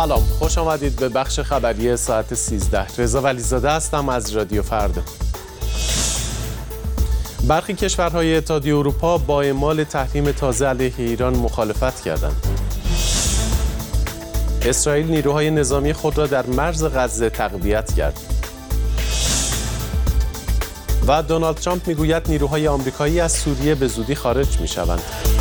سلام، خوش آمدید به بخش خبری ساعت 13. رضا ولیزاده هستم از رادیو فردا. برخی کشورهای اتحادیه اروپا با اعمال تحریم تازه علیه ایران مخالفت کردند. اسرائیل نیروهای نظامی خود را در مرز غزه تقویت کرد. و دونالد ترامپ میگوید نیروهای آمریکایی از سوریه به زودی خارج میشوند.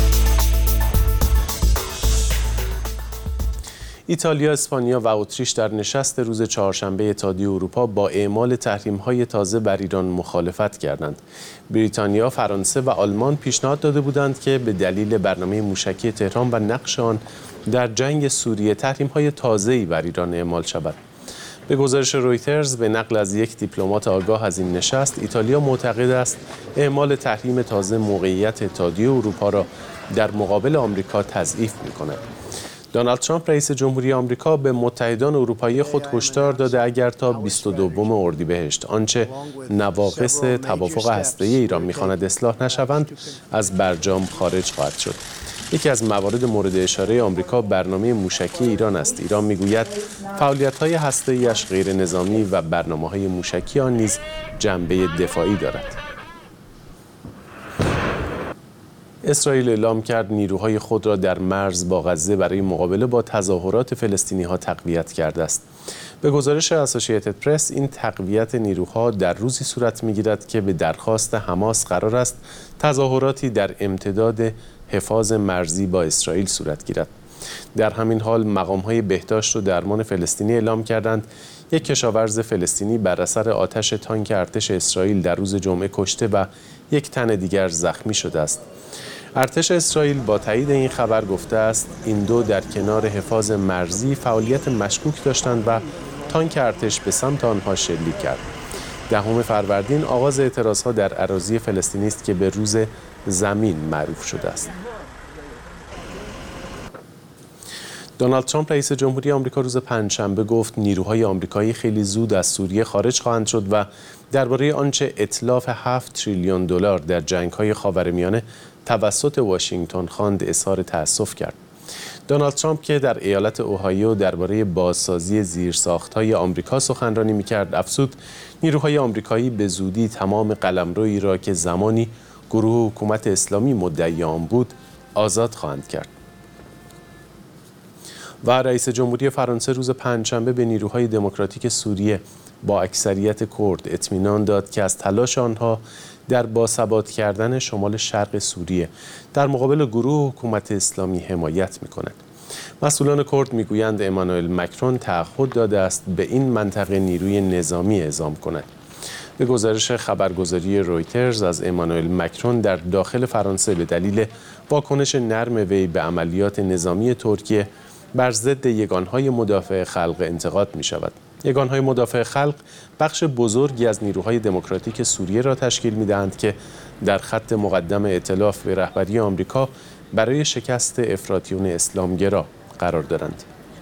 ایتالیا، اسپانیا و اتریش در نشست روز چهارشنبه اتحادیه اروپا با اعمال تحریم‌های تازه بر ایران مخالفت کردند. بریتانیا، فرانسه و آلمان پیشنهاد داده بودند که به دلیل برنامه موشکی تهران و نقش آن در جنگ سوریه تحریم‌های تازه‌ای بر ایران اعمال شود. به گزارش رویترز به نقل از یک دیپلمات آگاه از این نشست، ایتالیا معتقد است اعمال تحریم تازه موقعیت اتحادیه اروپا را در مقابل آمریکا تضعیف می‌کند. دونالد ترامپ رئیس جمهوری آمریکا به متحدان اروپایی خود هشدار داده اگر تا 22 اردیبهشت آنچه نواقص توافق هسته‌ای ایران می‌خواند اصلاح نشوند، از برجام خارج خواهد شد. یکی از موارد مورد اشاره آمریکا برنامه موشکی ایران است. ایران میگوید فعالیت‌های هسته‌ای‌اش غیر نظامی و برنامه‌های موشکی آن نیز جنبه دفاعی دارد. اسرائیل اعلام کرد نیروهای خود را در مرز با غزه برای مقابله با تظاهرات فلسطینی‌ها تقویت کرده است. به گزارش اسوسییتد پرس، این تقویت نیروها در روزی صورت می‌گیرد که به درخواست حماس قرار است تظاهراتی در امتداد حفاظ مرزی با اسرائیل صورت گیرد. در همین حال مقام‌های بهداشت و درمان فلسطینی اعلام کردند یک کشاورز فلسطینی بر اثر آتش تانک ارتش اسرائیل در روز جمعه کشته و یک تن دیگر زخمی شده است. ارتش اسرائیل با تایید این خبر گفته است این دو در کنار حفاظ مرزی فعالیت مشکوک داشتند و تانک ارتش به سمت آنها شلیک کرد. 10 فروردین آغاز اعتراضها در اراضی فلسطینی است که به روز زمین معروف شده است. دونالد ترامپ رئیس جمهوری آمریکا روز پنجشنبه گفت نیروهای آمریکایی خیلی زود از سوریه خارج خواهند شد و درباره آنچه اتلاف 7 تریلیون دلار در جنگ‌های خاورمیانه توسط واشنگتن خواند اظهار تأسف کرد. دونالد ترامپ که در ایالت اوهایو درباره بازسازی زیرساخت‌های آمریکا سخنرانی می‌کرد، افزود نیروهای آمریکایی به زودی تمام قلمرویی را که زمانی گروه حکومت اسلامی مدعی آن بود آزاد خواهند کرد. و رئیس جمهوری فرانسه روز پنجشنبه به نیروهای دموکراتیک سوریه با اکثریت کرد اطمینان داد که از تلاش آنها در باثبات کردن شمال شرق سوریه در مقابل گروه حکومت اسلامی حمایت می‌کند. مسئولان کرد میگویند امانوئل مکرون تعهد داده است به این منطقه نیروی نظامی اعزام کند. به گزارش خبرگزاری رویترز، از امانوئل مکرون در داخل فرانسه به دلیل واکنش نرم وی به عملیات نظامی ترکیه بر ضد یگانهای مدافع خلق انتقاد می شود. یگانهای مدافع خلق بخش بزرگی از نیروهای دموکراتیک سوریه را تشکیل می دهند که در خط مقدم ائتلاف به رهبری آمریکا برای شکست افراطیون اسلامگرا قرار دارند.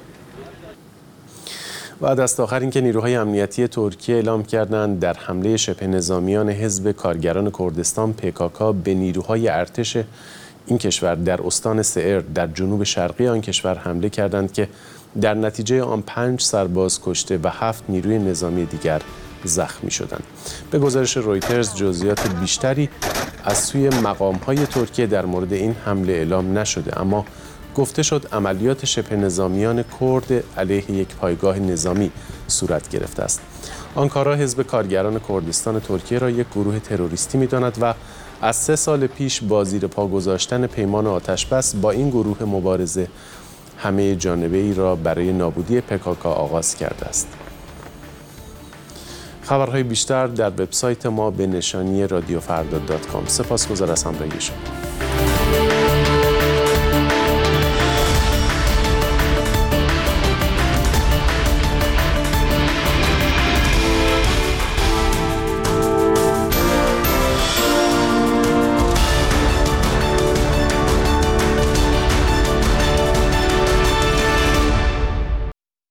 و دست آخر این که نیروهای امنیتی ترکیه اعلام کردند در حمله شبه نظامیان حزب کارگران کردستان PKK به نیروهای ارتش این کشور در استان سئر در جنوب شرقی آن کشور حمله کردند که در نتیجه آن 5 سرباز کشته و 7 نیروی نظامی دیگر زخمی شدند. به گزارش رویترز جزئیات بیشتری از سوی مقام‌های ترکیه در مورد این حمله اعلام نشده، اما گفته شد عملیات شبه نظامیان کرد علیه یک پایگاه نظامی صورت گرفته است. آنکارا حزب کارگران کردستان ترکیه را یک گروه تروریستی می‌داند و از 3 سال پیش با زیر پا گذاشتن پیمان آتشبس با این گروه مبارزه همه جانبه‌ای را برای نابودی PKK آغاز کرده است. خبرهای بیشتر در وبسایت ما به نشانی radiofrda.com. سپاسگزار از همراهی شما.